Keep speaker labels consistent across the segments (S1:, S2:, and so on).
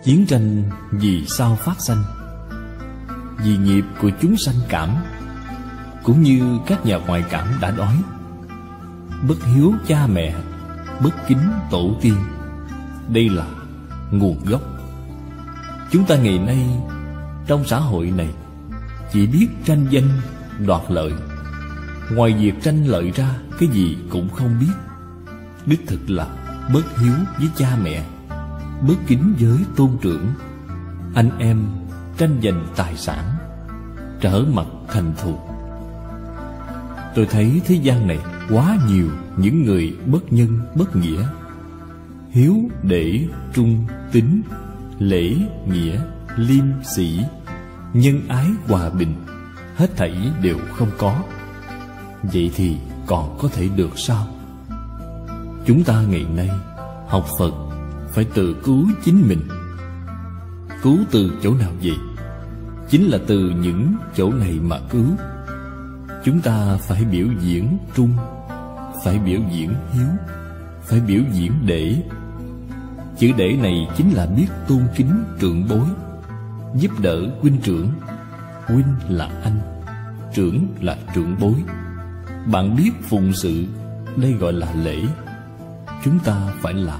S1: Chiến tranh vì sao phát sanh? Vì nghiệp của chúng sanh cảm. Cũng như các nhà ngoại cảm đã nói: bất hiếu cha mẹ, bất kính tổ tiên. Đây là nguồn gốc. Chúng ta ngày nay trong xã hội này chỉ biết tranh danh, đoạt lợi. Ngoài việc tranh lợi ra, cái gì cũng không biết. Đích thực là bất hiếu với cha mẹ, bất kính với tôn trưởng. Anh em tranh giành tài sản, trở mặt thành thù. Tôi thấy thế gian này quá nhiều những người bất nhân bất nghĩa. Hiếu để trung tín, lễ nghĩa, liêm sĩ, nhân ái hòa bình, hết thảy đều không có. Vậy thì còn có thể được sao? Chúng ta ngày nay học Phật phải tự cứu chính mình. Cứu từ chỗ nào vậy? Chính là từ những chỗ này mà cứu. Chúng ta phải biểu diễn trung, phải biểu diễn hiếu, phải biểu diễn để. Chữ để này chính là biết tôn kính trưởng bối, giúp đỡ huynh trưởng. Huynh là anh, trưởng là trưởng bối. Bạn biết phụng sự, đây gọi là lễ. Chúng ta phải làm.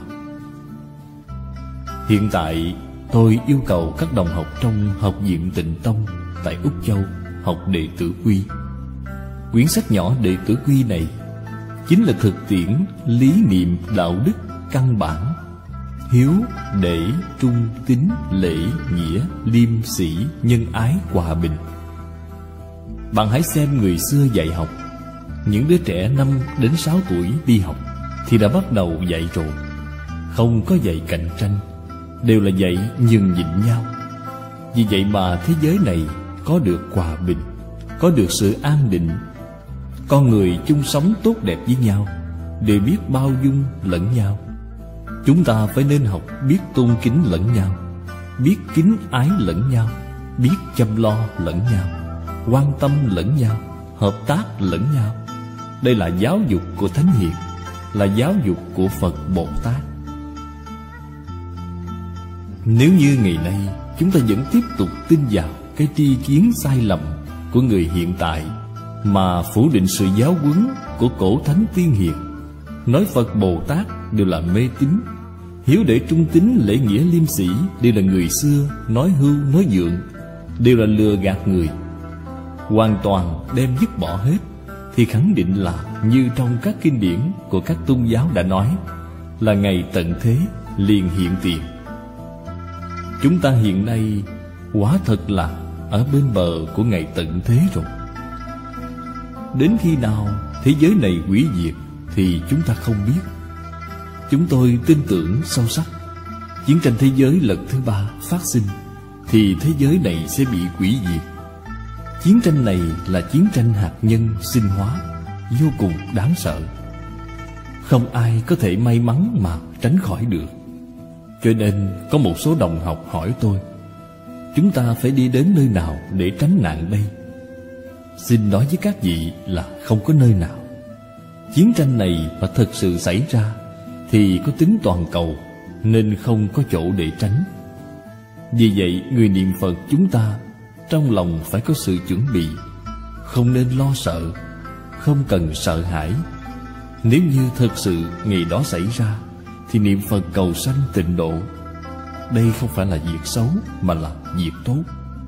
S1: Hiện tại tôi yêu cầu các đồng học trong Học viện Tịnh Tông tại Úc Châu học Đệ Tử Quy. Quyển sách nhỏ Đệ Tử Quy này chính là thực tiễn lý niệm đạo đức căn bản: hiếu, để, trung, tín, lễ, nghĩa, liêm sĩ, nhân ái, hòa bình. Bạn hãy xem người xưa dạy học. Những đứa trẻ 5 đến 6 tuổi đi học thì đã bắt đầu dạy rồi. Không có dạy cạnh tranh, đều là dạy nhường nhịn nhau. Vì vậy mà thế giới này có được hòa bình, có được sự an định. Con người chung sống tốt đẹp với nhau, đều biết bao dung lẫn nhau. Chúng ta phải nên học biết tôn kính lẫn nhau, biết kính ái lẫn nhau, biết chăm lo lẫn nhau, quan tâm lẫn nhau, hợp tác lẫn nhau. Đây là giáo dục của Thánh Hiền, là giáo dục của Phật Bồ Tát. Nếu như ngày nay chúng ta vẫn tiếp tục tin vào cái tri kiến sai lầm của người hiện tại, mà phủ định sự giáo huấn của cổ thánh tiên hiền, nói Phật Bồ Tát đều là mê tín, hiếu để trung tín, lễ nghĩa, liêm sĩ đều là người xưa nói hưu nói vượng, đều là lừa gạt người, hoàn toàn đem dứt bỏ hết, thì khẳng định là như trong các kinh điển của các tôn giáo đã nói, là ngày tận thế liền hiện tiền. Chúng ta hiện nay quả thật là ở bên bờ của ngày tận thế rồi. Đến khi nào thế giới này hủy diệt thì chúng ta không biết. Chúng tôi tin tưởng sâu sắc, chiến tranh thế giới lần thứ 3 phát sinh thì thế giới này sẽ bị hủy diệt. Chiến tranh này là chiến tranh hạt nhân sinh hóa, vô cùng đáng sợ. Không ai có thể may mắn mà tránh khỏi được. Cho nên có một số đồng học hỏi tôi, chúng ta phải đi đến nơi nào để tránh nạn đây? Xin nói với các vị là không có nơi nào. Chiến tranh này mà thực sự xảy ra thì có tính toàn cầu, nên không có chỗ để tránh. Vì vậy người niệm Phật chúng ta trong lòng phải có sự chuẩn bị, không nên lo sợ, không cần sợ hãi. Nếu như thật sự ngày đó xảy ra thì niệm Phật cầu sanh tịnh độ. Đây không phải là việc xấu mà là việc tốt,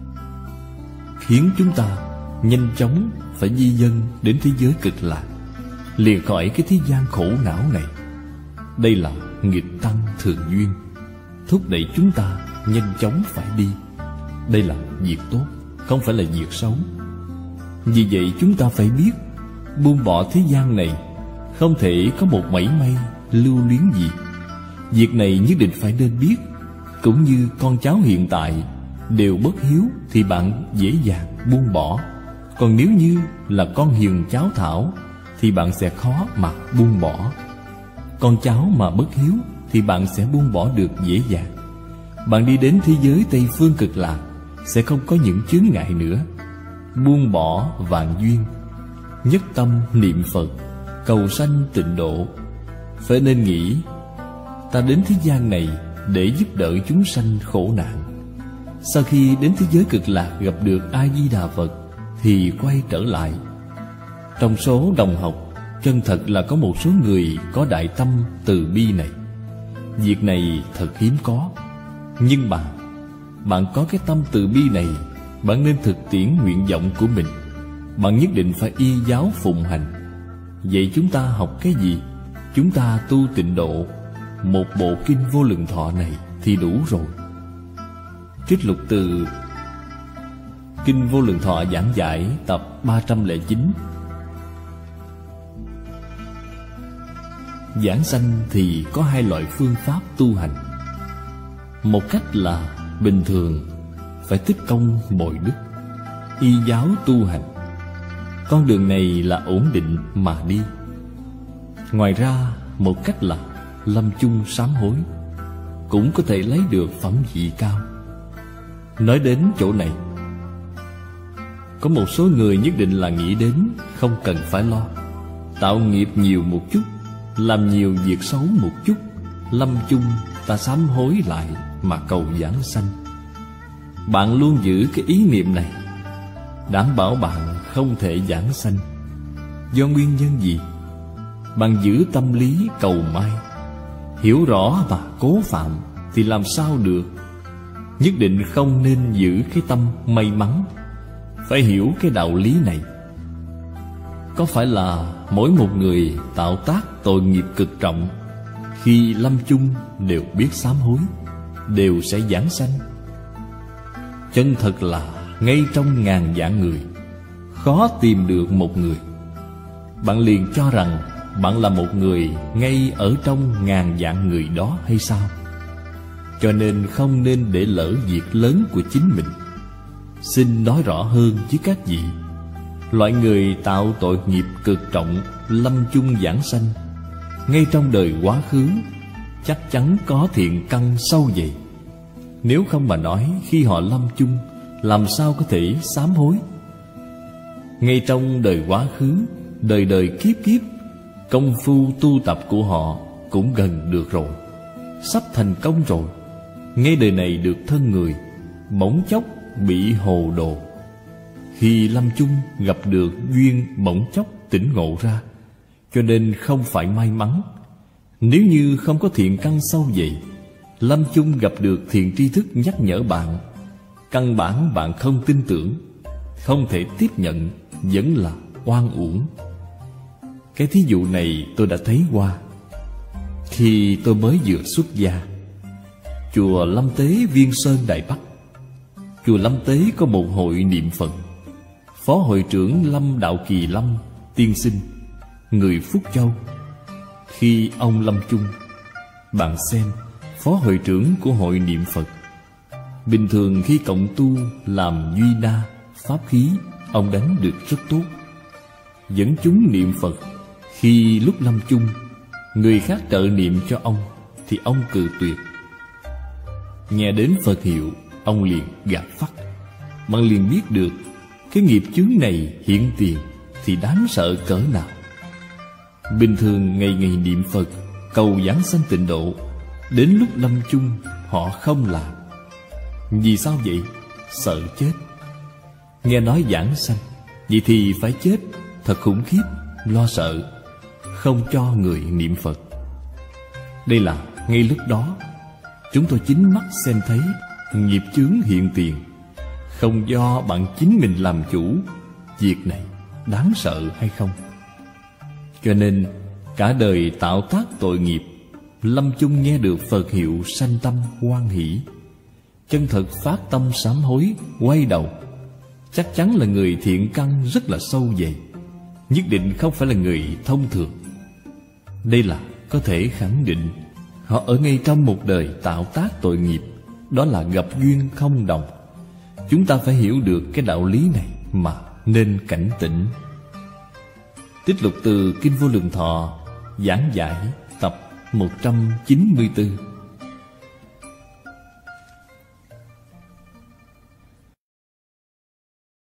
S1: khiến chúng ta nhanh chóng phải di dân đến thế giới cực lạc, lìa khỏi cái thế gian khổ não này. Đây là nghịch tăng thường duyên, thúc đẩy chúng ta nhanh chóng phải đi. Đây là việc tốt, không phải là việc xấu. Vì vậy chúng ta phải biết buông bỏ thế gian này, không thể có một mảy may lưu luyến gì. Việc này nhất định phải nên biết. Cũng như con cháu hiện tại đều bất hiếu thì bạn dễ dàng buông bỏ. Còn nếu như là con hiền cháu thảo thì bạn sẽ khó mà buông bỏ. Con cháu mà bất hiếu thì bạn sẽ buông bỏ được dễ dàng. Bạn đi đến thế giới Tây Phương Cực Lạc sẽ không có những chướng ngại nữa. Buông bỏ vạn duyên, nhất tâm niệm Phật, cầu sanh tịnh độ. Phải nên nghĩ, ta đến thế gian này để giúp đỡ chúng sanh khổ nạn. Sau khi đến thế giới cực lạc gặp được A Di Đà Phật thì quay trở lại. Trong số đồng học, chân thật là có một số người có đại tâm từ bi này. Việc này thật hiếm có. Nhưng bạn có cái tâm từ bi này, bạn nên thực tiễn nguyện vọng của mình. Bạn nhất định phải y giáo phụng hành. Vậy chúng ta học cái gì? Chúng ta tu tịnh độ, một bộ kinh Vô Lượng Thọ này thì đủ rồi. Trích lục từ Kinh Vô Lượng Thọ giảng giải tập 309. Giảng sanh thì có hai loại phương pháp tu hành. Một cách là bình thường, phải tích công bồi đức, y giáo tu hành. Con đường này là ổn định mà đi. Ngoài ra, một cách là lâm chung sám hối, cũng có thể lấy được phẩm vị cao. Nói đến chỗ này, có một số người nhất định là nghĩ đến không cần phải lo, tạo nghiệp nhiều một chút, làm nhiều việc xấu một chút, lâm chung ta sám hối lại mà cầu giảng sanh. Bạn luôn giữ cái ý niệm này, đảm bảo bạn không thể giảng sanh. Do nguyên nhân gì? Bạn giữ tâm lý cầu may, hiểu rõ và cố phạm thì làm sao được. Nhất định không nên giữ cái tâm may mắn. Phải hiểu cái đạo lý này. Có phải là mỗi một người tạo tác tội nghiệp cực trọng, khi lâm chung đều biết sám hối, đều sẽ giảng sanh? Chân thật là ngay trong ngàn vạn người, khó tìm được một người. Bạn liền cho rằng bạn là một người ngay ở trong ngàn vạn người đó hay sao? Cho nên không nên để lỡ việc lớn của chính mình. Xin nói rõ hơn với các vị. Loại người tạo tội nghiệp cực trọng, lâm chung giảng sanh, ngay trong đời quá khứ chắc chắn có thiện căn sâu dày. Nếu không mà nói, khi họ lâm chung làm sao có thể sám hối? Ngay trong đời quá khứ, đời đời kiếp kiếp, công phu tu tập của họ cũng gần được rồi, sắp thành công rồi. Ngay đời này được thân người, bỗng chốc bị hồ đồ. Khi lâm chung gặp được duyên, bỗng chốc tỉnh ngộ ra. Cho nên không phải may mắn. Nếu như không có thiện căn sâu dày, lâm chung gặp được thiện tri thức nhắc nhở bạn, căn bản bạn không tin tưởng, không thể tiếp nhận, vẫn là oan uổng. Cái thí dụ này tôi đã thấy qua. Khi tôi mới vừa xuất gia, chùa Lâm Tế Viên Sơn Đài Bắc, chùa Lâm Tế có một hội niệm Phật. Phó hội trưởng Lâm Đạo Kỳ Lâm tiên sinh, người Phúc Châu. Khi ông lâm chung, bạn xem, phó hội trưởng của hội niệm Phật, bình thường khi cộng tu làm duy na, pháp khí, ông đánh được rất tốt, dẫn chúng niệm Phật. Khi lúc lâm chung, người khác trợ niệm cho ông thì ông cự tuyệt. Nghe đến Phật hiệu, ông liền gạt phắt. Bạn liền biết được cái nghiệp chướng này hiện tiền thì đáng sợ cỡ nào. Bình thường ngày ngày niệm Phật, cầu giảng sanh tịnh độ, đến lúc lâm chung họ không làm. Vì sao vậy? Sợ chết. Nghe nói giảng sanh, vậy thì phải chết, thật khủng khiếp, lo sợ, không cho người niệm Phật. Đây là ngay lúc đó chúng tôi chính mắt xem thấy nghiệp chướng hiện tiền, không do bạn chính mình làm chủ. Việc này đáng sợ hay không? Cho nên cả đời tạo tác tội nghiệp, lâm chung nghe được Phật hiệu sanh tâm hoan hỷ, chân thật phát tâm sám hối, quay đầu, chắc chắn là người thiện căn rất là sâu dày, nhất định không phải là người thông thường. Đây là có thể khẳng định họ ở ngay trong một đời tạo tác tội nghiệp, đó là gặp duyên không đồng. Chúng ta phải hiểu được cái đạo lý này mà nên cảnh tỉnh. Trích lục từ Kinh Vô Lượng Thọ giảng giải tập 194.